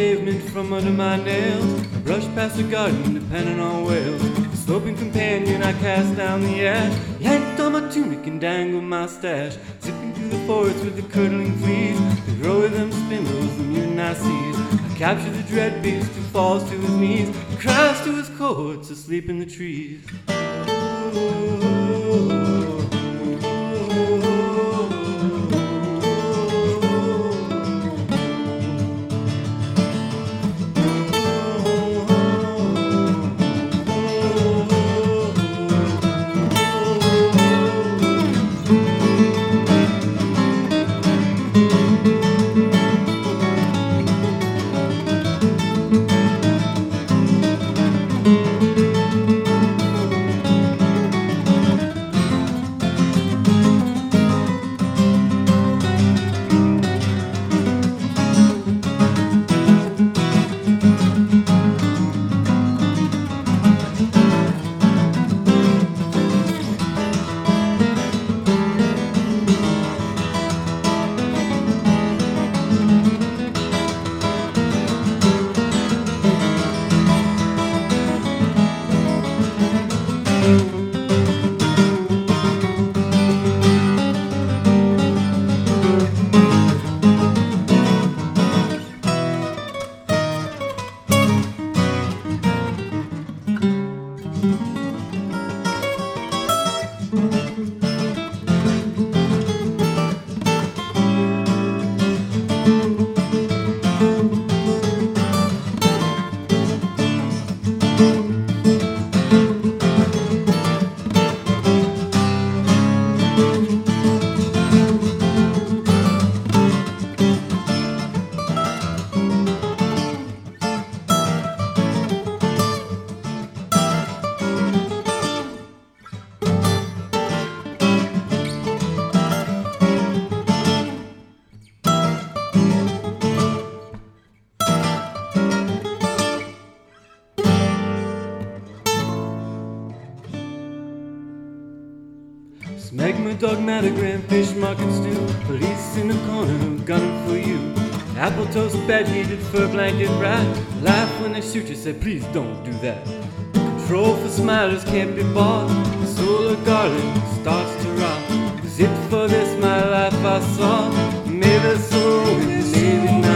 pavement from under my nails. I brush past the garden, depending on whales. The sloping companion, I cast down the ash. Yanked on my tunic and dangled my stash. Zipping through the forest with the curdling fleas. The grow of them spindles, the mutant I seize. I capture the dread beast who falls to his knees. And cries to his cohorts asleep in the trees. Smegma, dogmatogram, fish market stew. Police in the corner, gunning for you. Apple toast, bed heated, fur blanket rat. Laugh when they shoot you, say please don't do that. Control for smilers can't be bought. Solar garden starts to rot. Was it for this my life I saw? Maybe so, maybe not.